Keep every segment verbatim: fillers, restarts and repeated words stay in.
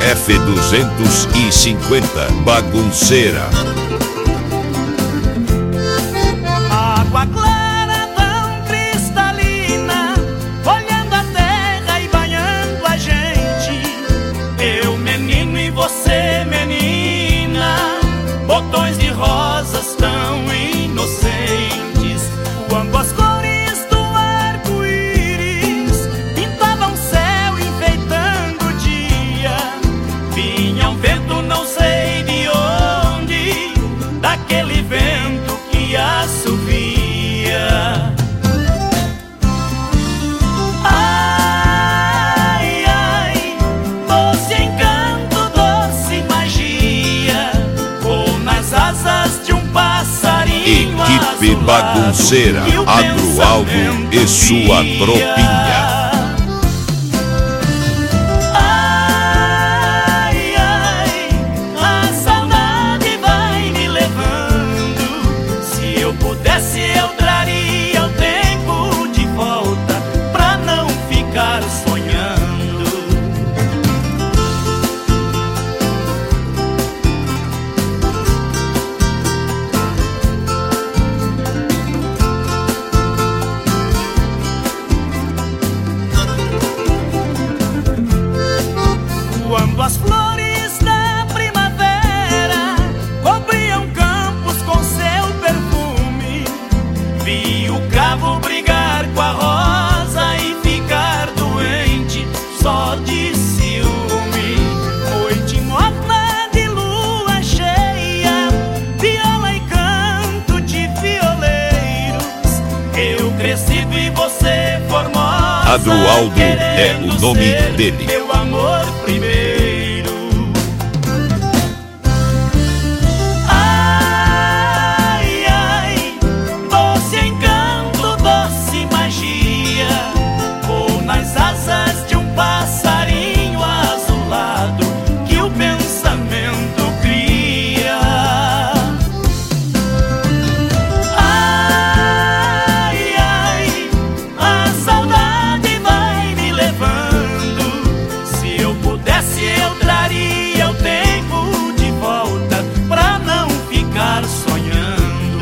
F duzentos e cinquenta, bagunceira. Água clara tão cristalina, olhando a terra e banhando a gente. Eu menino e você menina, botões de rosas tão inocentes. Quando as cores do arco-íris pintavam o céu enfeitando o dia, vinha um vento não sei de onde, daquele vento que assovia. Ai, ai, doce encanto, doce magia, ou nas asas de um passarinho. Equipe bagunceira, Adroaldo e sua tropinha. Ai, ai, a saudade vai me levando. Se eu pudesse eu traria o tempo de volta pra não ficar sonhando. Quando as flores da primavera cobriam campos com seu perfume, vi o cravo brigar com a rosa e ficar doente só de ciúme. Noite morna de lua cheia, viola e canto de violeiros, eu crescido e você formosa, Adroaldo é o nome ser dele. meu amor primeiro. Ai, ai, doce encanto, doce magia, ou nas asas de um passarinho azulado que o pensamento cria. Ai, ai, a saudade vai me levando. Se eu pudesse eu traria o tempo de volta pra não ficar sonhando.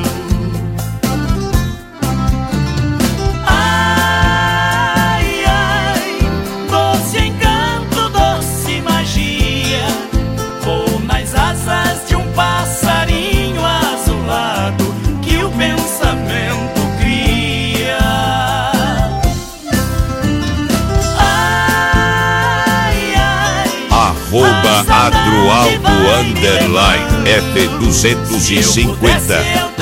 Ai, ai, doce encanto, doce magia, ou nas asas de um passarinho azulado que o pensamento cria. Ai, ai, Arroba Adroaldo underline F duzentos e cinquenta.